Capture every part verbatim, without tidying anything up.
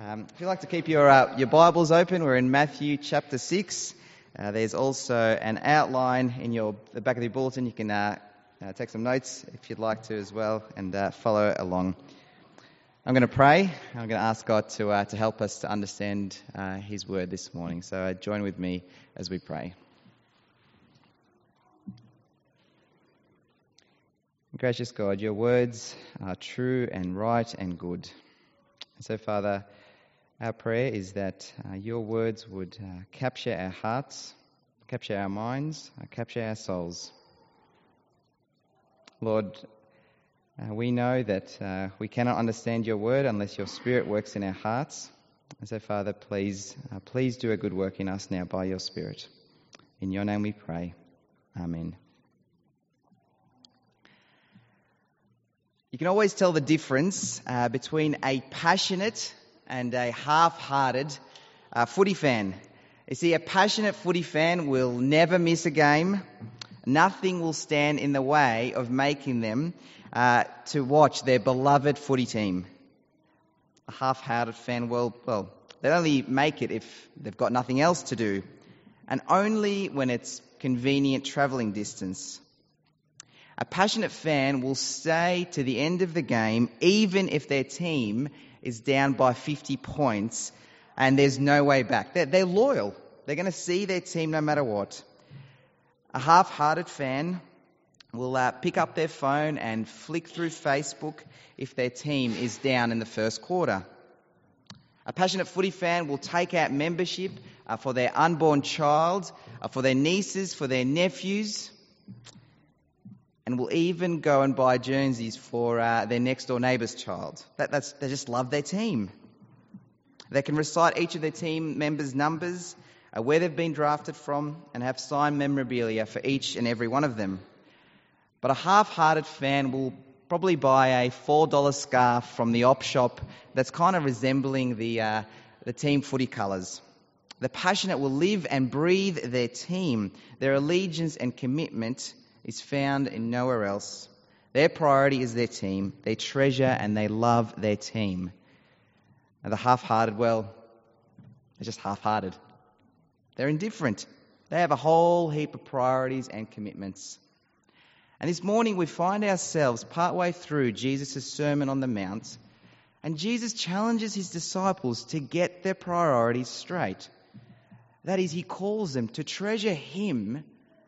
Um, if you'd like to keep your uh, your Bibles open, we're in Matthew chapter six. Uh, there's also an outline in your the back of your bulletin. You can uh, uh, take some notes if you'd like to as well, and uh, follow along. I'm going to pray. I'm going to ask God to uh, to help us to understand uh, His Word this morning. So uh, join with me as we pray. Gracious God, your words are true and right and good. So, Father, our prayer is that uh, your words would uh, capture our hearts, capture our minds, uh, capture our souls. Lord, uh, we know that uh, we cannot understand your word unless your Spirit works in our hearts. And so, Father, please, uh, please do a good work in us now by your Spirit. In your name we pray. Amen. You can always tell the difference uh, between a passionate and a half-hearted uh, footy fan. You see, a passionate footy fan will never miss a game. Nothing will stand in the way of making them uh, to watch their beloved footy team. A half-hearted fan, well, well, they'll only make it if they've got nothing else to do, and only when it's convenient travelling distance. A passionate fan will stay to the end of the game even if their team is down by fifty points and there's no way back. They're, they're loyal. They're going to see their team no matter what. A half-hearted fan will uh, pick up their phone and flick through Facebook if their team is down in the first quarter. A passionate footy fan will take out membership uh, for their unborn child, uh, for their nieces, for their nephews, and will even go and buy jerseys for uh, their next-door neighbour's child. That, that's, they just love their team. They can recite each of their team members' numbers, uh, where they've been drafted from, and have signed memorabilia for each and every one of them. But a half-hearted fan will probably buy a four dollars scarf from the op shop that's kind of resembling the, uh, the team footy colours. The passionate will live and breathe their team. Their allegiance and commitment is found in nowhere else. Their priority is their team. They treasure and they love their team. And the half-hearted, well, they're just half-hearted. They're indifferent. They have a whole heap of priorities and commitments. And this morning we find ourselves partway through Jesus' Sermon on the Mount, and Jesus challenges his disciples to get their priorities straight. That is, he calls them to treasure him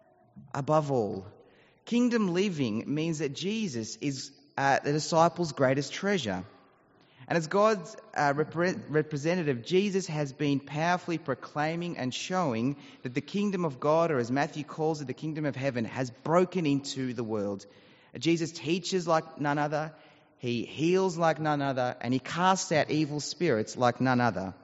above all. Kingdom living means that Jesus is uh, the disciples' greatest treasure. And as God's uh, repre- representative, Jesus has been powerfully proclaiming and showing that the kingdom of God, or as Matthew calls it, the kingdom of heaven, has broken into the world. Jesus teaches like none other, he heals like none other, and he casts out evil spirits like none other.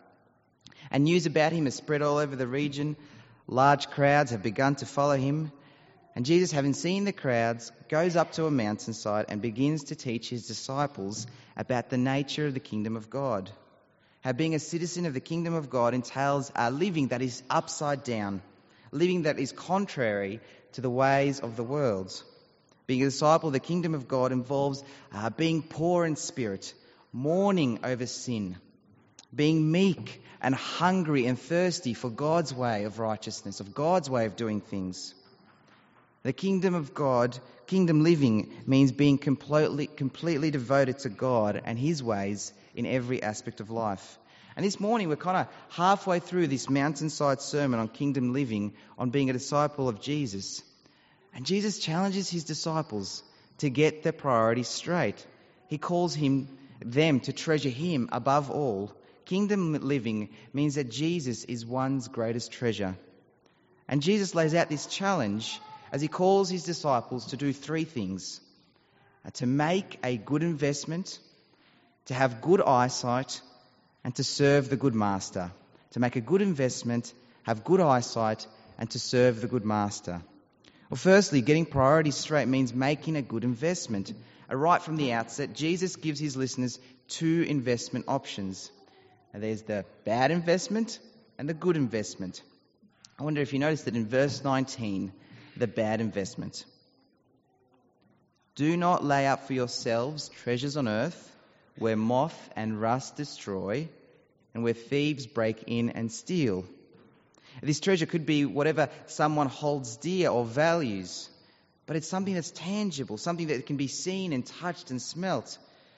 And news about him has spread all over the region. Large crowds have begun to follow him. And Jesus, having seen the crowds, goes up to a mountainside and begins to teach his disciples about the nature of the kingdom of God. How being a citizen of the kingdom of God entails a living that is upside down, living that is contrary to the ways of the world. Being a disciple of the kingdom of God involves uh, being poor in spirit, mourning over sin, being meek and hungry and thirsty for God's way of righteousness, of God's way of doing things. The kingdom of God, kingdom living, means being completely, completely devoted to God and his ways in every aspect of life. And this morning we're kind of halfway through this mountainside sermon on kingdom living, on being a disciple of Jesus. And Jesus challenges his disciples to get their priorities straight. He calls him, them to treasure him above all. Kingdom living means that Jesus is one's greatest treasure. And Jesus lays out this challenge as he calls his disciples to do three things: uh, to make a good investment, to have good eyesight, and to serve the good master. To make a good investment, have good eyesight, and to serve the good master. Well, firstly, getting priorities straight means making a good investment. Uh, right from the outset, Jesus gives his listeners two investment options. And there's the bad investment and the good investment. I wonder if you noticed that in verse nineteen, the bad investment. Do not lay up for yourselves treasures on earth, where moth and rust destroy, and where thieves break in and steal. This treasure could be whatever someone holds dear or values, but it's something that's tangible, something that can be seen and touched and smelt.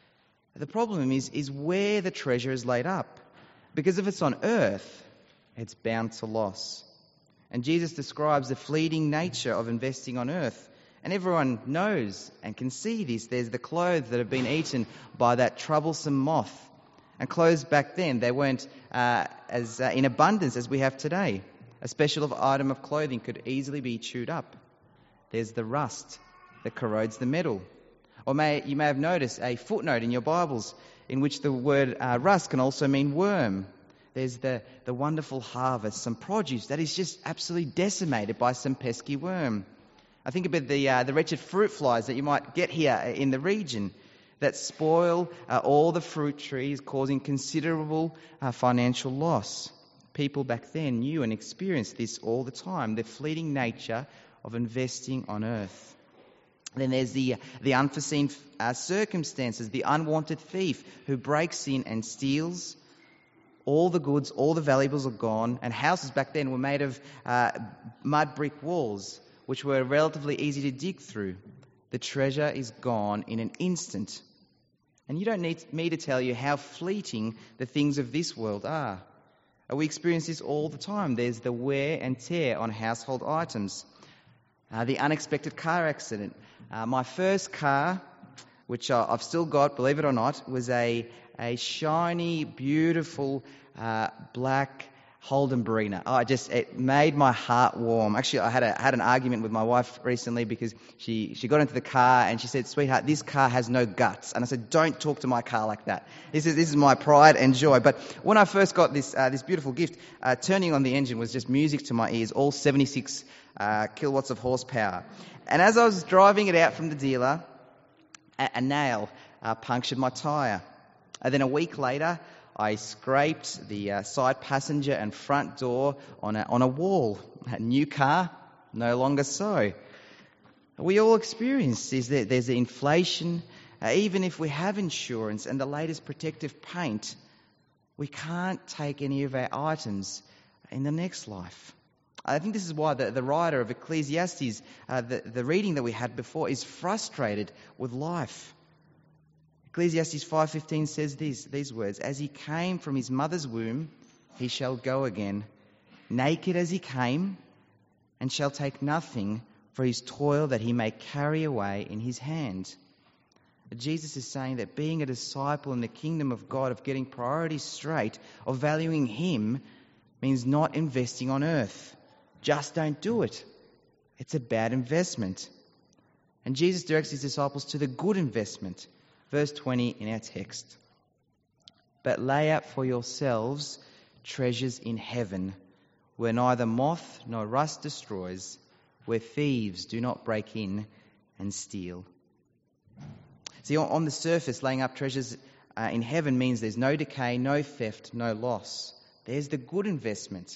The problem is, is where the treasure is laid up. Because if it's on earth, it's bound to loss. And Jesus describes the fleeting nature of investing on earth. And everyone knows and can see this. There's the clothes that have been eaten by that troublesome moth. And clothes back then, they weren't uh, as uh, in abundance as we have today. A special item of clothing could easily be chewed up. There's the rust that corrodes the metal. Or may, you may have noticed a footnote in your Bibles in which the word uh, rust can also mean worm. There's the, the wonderful harvest, some produce that is just absolutely decimated by some pesky worm. I think about the uh, the wretched fruit flies that you might get here in the region that spoil uh, all the fruit trees, causing considerable uh, financial loss. People back then knew and experienced this all the time, the fleeting nature of investing on earth. Then there's the the unforeseen uh, circumstances, the unwanted thief who breaks in and steals. All the goods, all the valuables are gone, and houses back then were made of uh, mud brick walls, which were relatively easy to dig through. The treasure is gone in an instant. And you don't need me to tell you how fleeting the things of this world are. We experience this all the time. There's the wear and tear on household items. Uh, the unexpected car accident. Uh, my first car, which I've still got, believe it or not, was a, a shiny, beautiful, uh, black Holden Barina. Oh, it just, it made my heart warm. Actually, I had a had an argument with my wife recently because she, she got into the car and she said, "Sweetheart, this car has no guts." And I said, "Don't talk to my car like that. This is this is my pride and joy." But when I first got this uh, this beautiful gift, uh, turning on the engine was just music to my ears, all seventy-six uh, kilowatts of horsepower. And as I was driving it out from the dealer, a, a nail uh, punctured my tyre. And then a week later, I scraped the uh, side passenger and front door on a, on a wall. A new car, no longer so. We all experience this. There's the inflation. Uh, even if we have insurance and the latest protective paint, we can't take any of our items in the next life. I think this is why the, the writer of Ecclesiastes, uh, the, the reading that we had before, is frustrated with life. Ecclesiastes five fifteen says these, these words, "As he came from his mother's womb, he shall go again, naked as he came, and shall take nothing for his toil that he may carry away in his hand." Jesus is saying that being a disciple in the kingdom of God, of getting priorities straight, of valuing him, means not investing on earth. Just don't do it. It's a bad investment. And Jesus directs his disciples to the good investment. Verse twenty in our text. "But lay up for yourselves treasures in heaven, where neither moth nor rust destroys, where thieves do not break in and steal." See, on the surface, laying up treasures uh, in heaven means there's no decay, no theft, no loss. There's the good investment.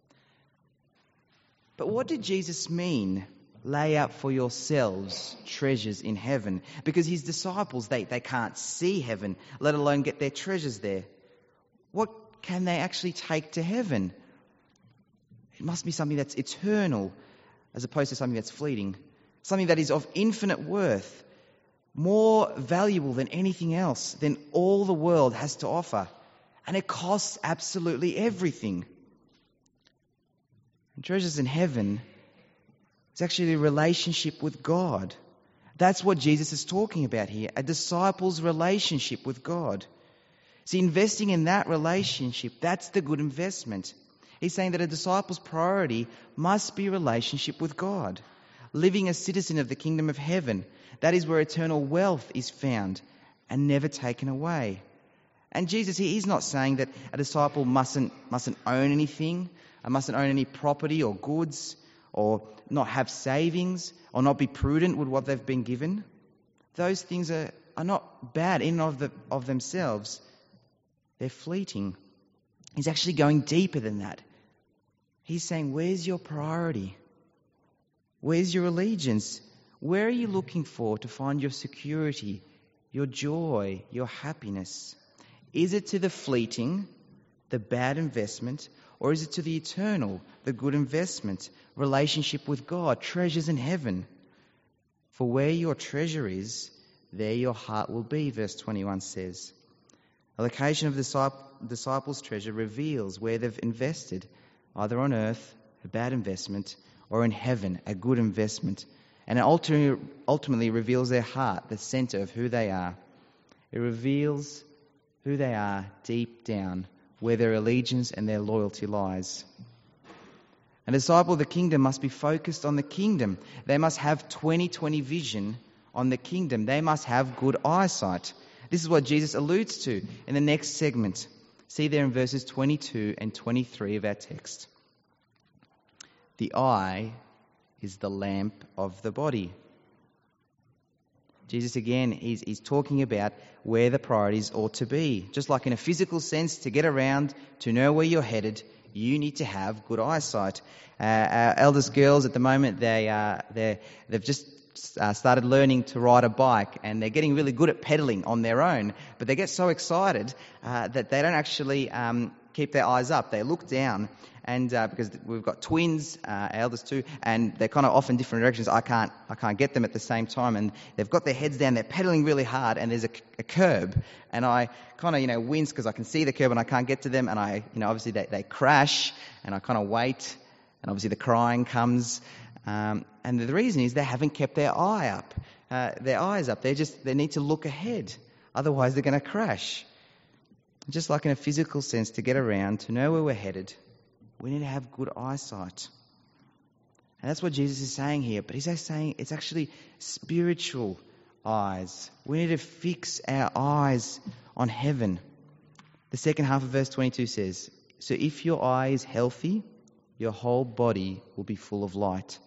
But what did Jesus mean? Lay up for yourselves treasures in heaven. Because his disciples, they, they can't see heaven, let alone get their treasures there. What can they actually take to heaven? It must be something that's eternal as opposed to something that's fleeting. Something that is of infinite worth, more valuable than anything else, than all the world has to offer. And it costs absolutely everything. And treasures in heaven, it's actually a relationship with God. That's what Jesus is talking about here, a disciple's relationship with God. See, investing in that relationship, that's the good investment. He's saying that a disciple's priority must be relationship with God. Living as citizen of the kingdom of heaven, that is where eternal wealth is found and never taken away. And Jesus, he is not saying that a disciple mustn't, mustn't own anything, mustn't own any property or goods, or not have savings, or not be prudent with what they've been given. Those things are, are not bad in and of, the, of themselves. They're fleeting. He's actually going deeper than that. He's saying, where's your priority? Where's your allegiance? Where are you looking for to find your security, your joy, your happiness? Is it to the fleeting, the bad investment, or is it to the eternal, the good investment, relationship with God, treasures in heaven? For where your treasure is, there your heart will be, verse twenty-one says. A location of the disciples' treasure reveals where they've invested, either on earth, a bad investment, or in heaven, a good investment. And it ultimately reveals their heart, the center of who they are. It reveals who they are deep down, where their allegiance and their loyalty lies. A disciple of the kingdom must be focused on the kingdom. They must have twenty twenty vision on the kingdom. They must have good eyesight. This is what Jesus alludes to in the next segment. See there in verses twenty-two and twenty-three of our text. The eye is the lamp of the body. Jesus again, he's, he's talking about where the priorities ought to be. Just like in a physical sense, to get around, to know where you're headed, you need to have good eyesight. Uh, our eldest girls at the moment, they, uh, they're, they've just uh, started learning to ride a bike, and they're getting really good at pedaling on their own, but they get so excited uh, that they don't actually um, keep their eyes up. They look down, and uh, because we've got twins, uh, our eldest two, and they're kind of off in different directions. I can't, I can't get them at the same time, and they've got their heads down. They're pedaling really hard, and there's a, a curb, and I kind of, you know, wince because I can see the curb and I can't get to them, and I, you know, obviously they, they crash, and I kind of wait, and obviously the crying comes, um, and the reason is they haven't kept their eye up, uh, their eyes up. They just, they need to look ahead, otherwise they're going to crash. Just like in a physical sense, to get around, to know where we're headed, we need to have good eyesight. And that's what Jesus is saying here. But he's saying it's actually spiritual eyes. We need to fix our eyes on heaven. The second half of verse twenty-two says, so if your eye is healthy, your whole body will be full of light.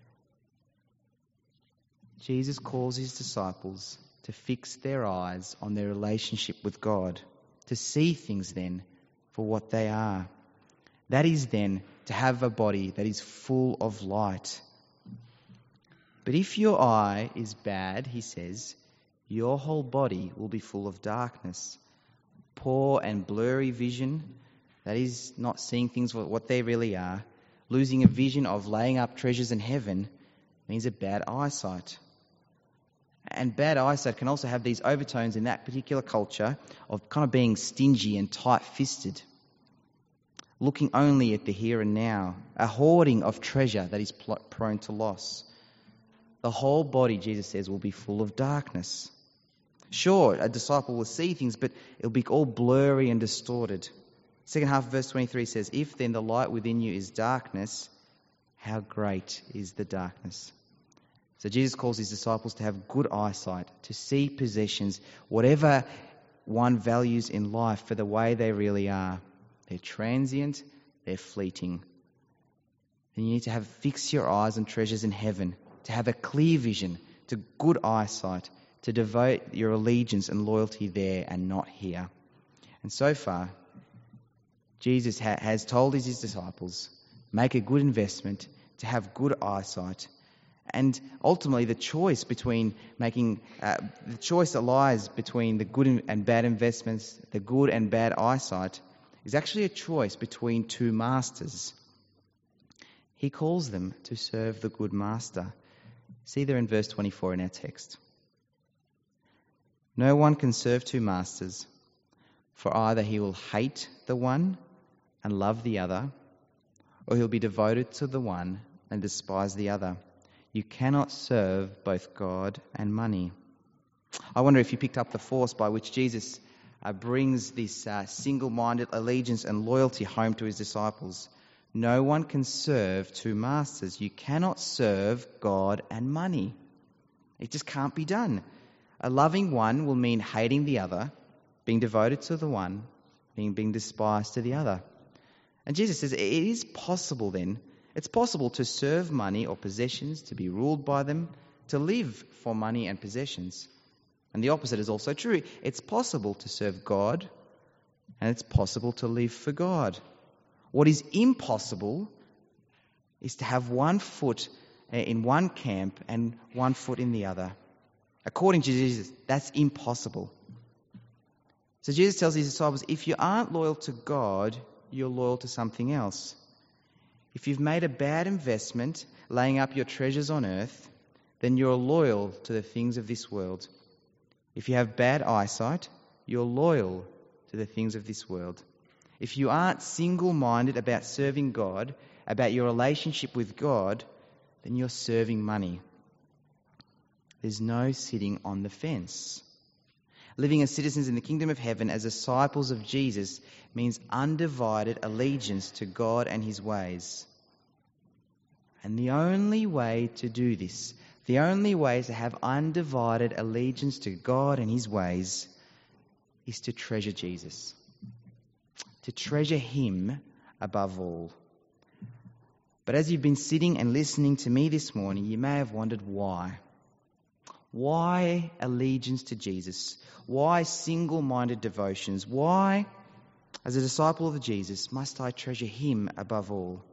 Jesus calls his disciples to fix their eyes on their relationship with God, to see things then for what they are. That is then to have a body that is full of light. But if your eye is bad, he says, your whole body will be full of darkness. Poor and blurry vision, that is not seeing things for what they really are, losing a vision of laying up treasures in heaven, means a bad eyesight. And bad eyesight can also have these overtones in that particular culture of kind of being stingy and tight-fisted, looking only at the here and now, a hoarding of treasure that is pl- prone to loss. The whole body, Jesus says, will be full of darkness. Sure, a disciple will see things, but it'll be all blurry and distorted. Second half of verse twenty-three says, if then the light within you is darkness, how great is the darkness? So Jesus calls his disciples to have good eyesight, to see possessions, whatever one values in life, for the way they really are. They're transient, they're fleeting. And you need to have fix your eyes on treasures in heaven, to have a clear vision, to good eyesight, to devote your allegiance and loyalty there and not here. And so far, Jesus ha- has told his disciples, make a good investment, to have good eyesight. And ultimately, the choice between making, uh, the choice that lies between the good and bad investments, the good and bad eyesight, is actually a choice between two masters. He calls them to serve the good master. See there in verse twenty-four in our text. No one can serve two masters, for either he will hate the one and love the other, or he'll be devoted to the one and despise the other. You cannot serve both God and money. I wonder if you picked up the force by which Jesus uh, brings this uh, single-minded allegiance and loyalty home to his disciples. No one can serve two masters. You cannot serve God and money. It just can't be done. A loving one will mean hating the other, being devoted to the one, being, being despised to the other. And Jesus says it is possible then, it's possible to serve money or possessions, to be ruled by them, to live for money and possessions. And the opposite is also true. It's possible to serve God, and it's possible to live for God. What is impossible is to have one foot in one camp and one foot in the other. According to Jesus, that's impossible. So Jesus tells his disciples, if you aren't loyal to God, you're loyal to something else. If you've made a bad investment laying up your treasures on earth, then you're loyal to the things of this world. If you have bad eyesight, you're loyal to the things of this world. If you aren't single-minded about serving God, about your relationship with God, then you're serving money. There's no sitting on the fence. Living as citizens in the kingdom of heaven as disciples of Jesus means undivided allegiance to God and his ways. And the only way to do this, the only way to have undivided allegiance to God and his ways, is to treasure Jesus. To treasure him above all. But as you've been sitting and listening to me this morning, you may have wondered why. Why allegiance to Jesus? Why single-minded devotions? Why, as a disciple of Jesus, must I treasure him above all?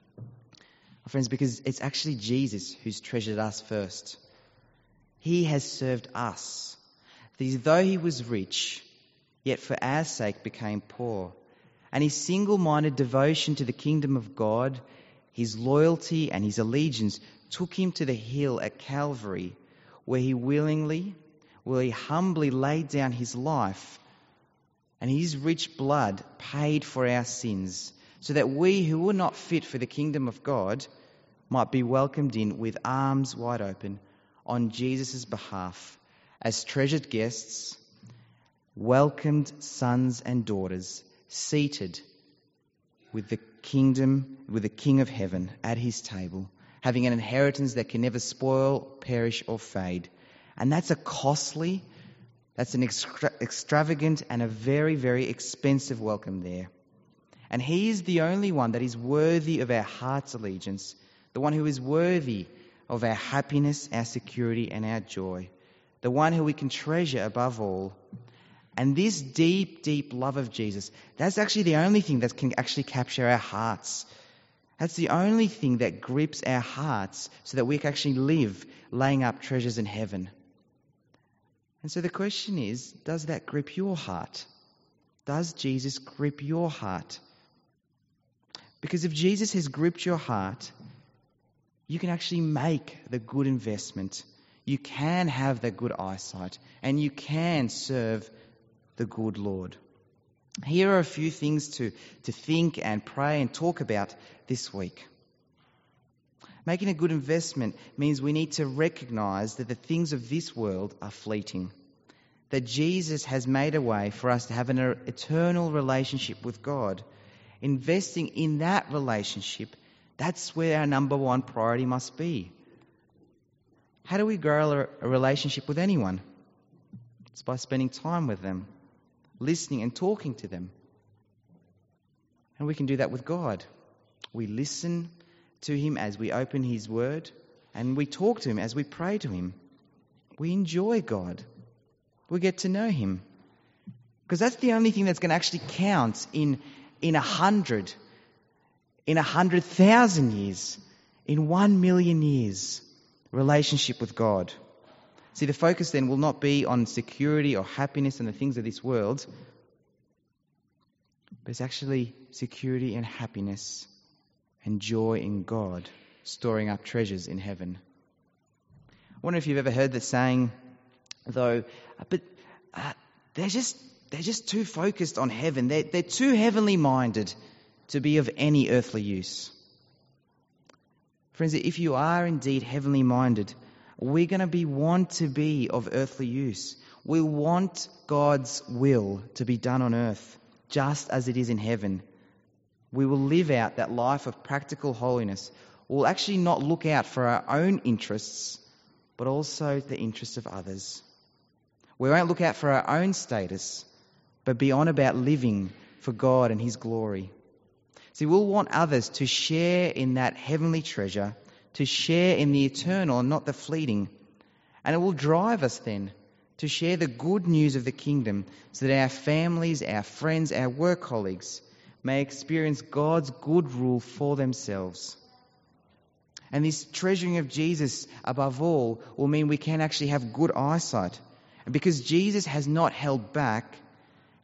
My friends, because it's actually Jesus who's treasured us first. He has served us. That though he was rich, yet for our sake became poor. And his single-minded devotion to the kingdom of God, his loyalty and his allegiance took him to the hill at Calvary, where he willingly, where he humbly laid down his life, and his rich blood paid for our sins, so that we who were not fit for the kingdom of God might be welcomed in with arms wide open on Jesus' behalf, as treasured guests, welcomed sons and daughters, seated with the kingdom, with the King of heaven at his table, having an inheritance that can never spoil, perish or fade. And that's a costly, that's an extra, extravagant and a very, very expensive welcome there. And he is the only one that is worthy of our heart's allegiance, the one who is worthy of our happiness, our security and our joy, the one who we can treasure above all. And this deep, deep love of Jesus, that's actually the only thing that can actually capture our hearts. That's the only thing that grips our hearts so that we can actually live laying up treasures in heaven. And so the question is, does that grip your heart? Does Jesus grip your heart? Because if Jesus has gripped your heart, you can actually make the good investment. You can have the good eyesight and you can serve the good Lord. Here are a few things to, to think and pray and talk about this week. Making a good investment means we need to recognize that the things of this world are fleeting. That Jesus has made a way for us to have an eternal relationship with God. Investing in that relationship, that's where our number one priority must be. How do we grow a relationship with anyone? It's by spending time with them, listening and talking to them. And we can do that with God. We listen to him as we open his word, and we talk to him as we pray to him. We enjoy God. We get to know him. Because that's the only thing that's going to actually count in, in a hundred, in a hundred thousand years, in one million years, relationship with God. See, the focus then will not be on security or happiness and the things of this world, but it's actually security and happiness and joy in God, storing up treasures in heaven. I wonder if you've ever heard the saying, though, but uh, they're just they're just too focused on heaven. They're, they're too heavenly minded to be of any earthly use. Friends, if you are indeed heavenly minded, we're going to be want to be of earthly use. We want God's will to be done on earth, just as it is in heaven. We will live out that life of practical holiness. We'll actually not look out for our own interests, but also the interests of others. We won't look out for our own status, but be on about living for God and his glory. See, we'll want others to share in that heavenly treasure, to share in the eternal and not the fleeting. And it will drive us then to share the good news of the kingdom so that our families, our friends, our work colleagues may experience God's good rule for themselves. And this treasuring of Jesus above all will mean we can actually have good eyesight. And because Jesus has not held back,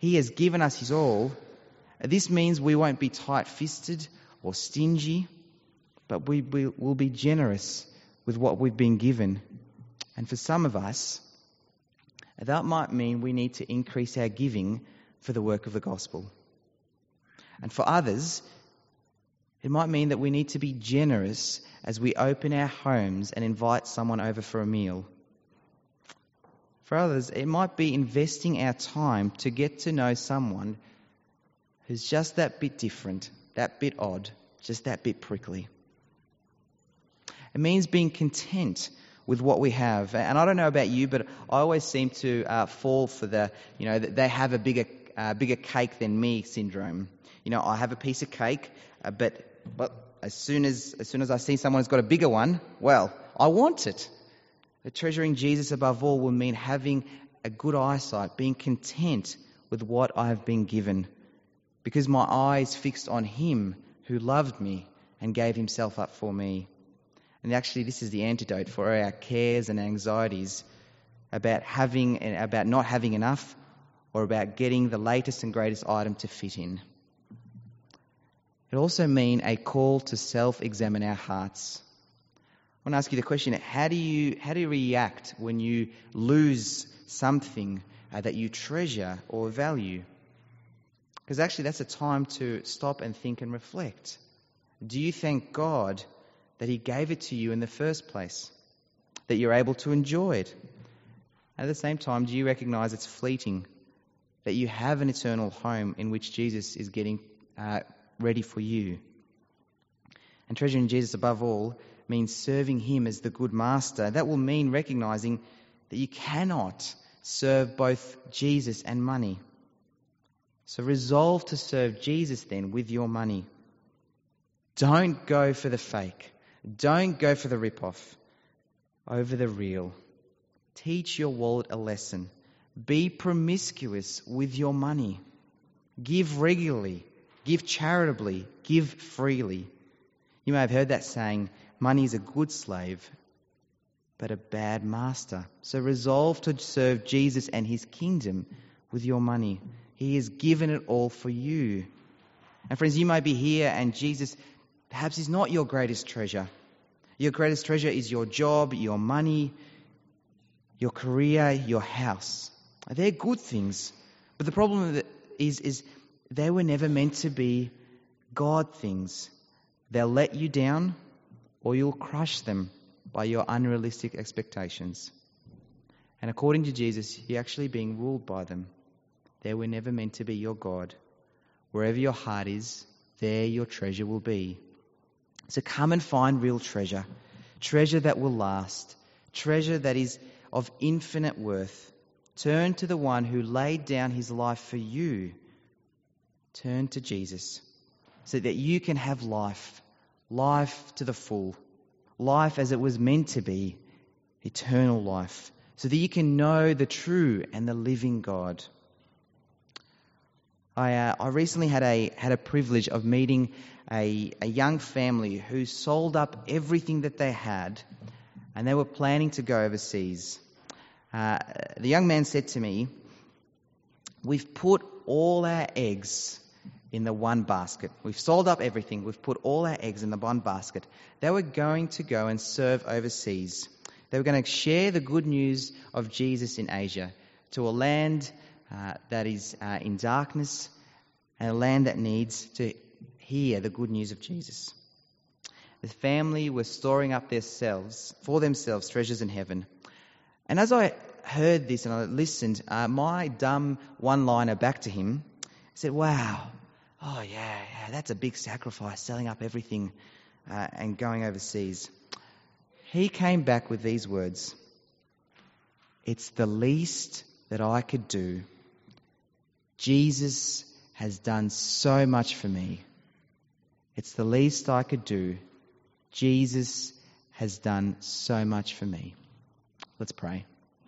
He has given us His all. This means we won't be tight-fisted or stingy, but we will be generous with what we've been given. And for some of us, that might mean we need to increase our giving for the work of the gospel. And for others, it might mean that we need to be generous as we open our homes and invite someone over for a meal. For others, it might be investing our time to get to know someone who's just that bit different, that bit odd, just that bit prickly. It means being content with what we have. And I don't know about you, but I always seem to uh, fall for the, you know, that they have a bigger uh, bigger cake than me syndrome. You know, I have a piece of cake, uh, but but as soon as as soon as I see someone who's got a bigger one, well, I want it. But treasuring Jesus above all will mean having a good eyesight, being content with what I have been given, because my eye is fixed on Him who loved me and gave Himself up for me. And actually, this is the antidote for our cares and anxieties about having and about not having enough, or about getting the latest and greatest item to fit in. It also means a call to self-examine our hearts. I want to ask you the question: How do you how do you react when you lose something uh, that you treasure or value? Because actually, that's a time to stop and think and reflect. Do you thank God that He gave it to you in the first place, that you're able to enjoy it? At the same time, do you recognize it's fleeting, that you have an eternal home in which Jesus is getting uh, ready for you? And treasuring Jesus above all means serving Him as the good master. That will mean recognizing that you cannot serve both Jesus and money. So resolve to serve Jesus then with your money. Don't go for the fake. Don't go for the rip-off. Over the real. Teach your wallet a lesson. Be promiscuous with your money. Give regularly. Give charitably. Give freely. You may have heard that saying, money is a good slave, but a bad master. So resolve to serve Jesus and His kingdom with your money. He has given it all for you. And friends, you may be here and Jesus perhaps is not your greatest treasure. Your greatest treasure is your job, your money, your career, your house. They're good things. But the problem is, is they were never meant to be God things. They'll let you down, or you'll crush them by your unrealistic expectations. And according to Jesus, you're actually being ruled by them. They were never meant to be your God. Wherever your heart is, there your treasure will be. So come and find real treasure. Treasure that will last. Treasure that is of infinite worth. Turn to the one who laid down his life for you. Turn to Jesus so that you can have life. Life to the full. Life as it was meant to be. Eternal life. So that you can know the true and the living God. I uh, I recently had a had a privilege of meeting a a young family who sold up everything that they had, and they were planning to go overseas. Uh, the young man said to me, "We've put all our eggs in the one basket. We've sold up everything. We've put all our eggs in the one basket." They were going to go and serve overseas. They were going to share the good news of Jesus in Asia to a land Uh, that is uh, in darkness, and a land that needs to hear the good news of Jesus. The family were storing up themselves, for themselves treasures in heaven. And as I heard this and I listened, uh, my dumb one-liner back to him said, "Wow, oh yeah, yeah, that's a big sacrifice, selling up everything uh, and going overseas." He came back with these words, "It's the least that I could do. Jesus has done so much for me. It's the least I could do. Jesus has done so much for me." Let's pray.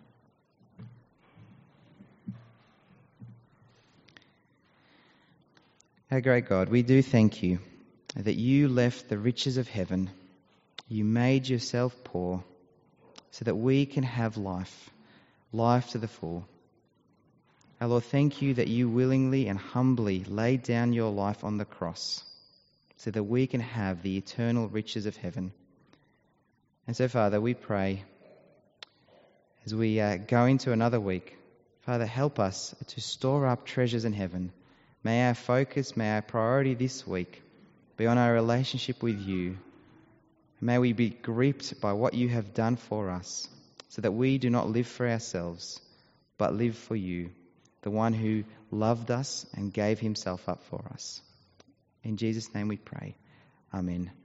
Our great God, we do thank you that you left the riches of heaven. You made yourself poor so that we can have life, life to the full. Our Lord, thank you that you willingly and humbly laid down your life on the cross so that we can have the eternal riches of heaven. And so, Father, we pray as we uh, go into another week, Father, help us to store up treasures in heaven. May our focus, may our priority this week be on our relationship with you. May we be gripped by what you have done for us so that we do not live for ourselves, but live for you, the one who loved us and gave himself up for us. In Jesus' name we pray. Amen.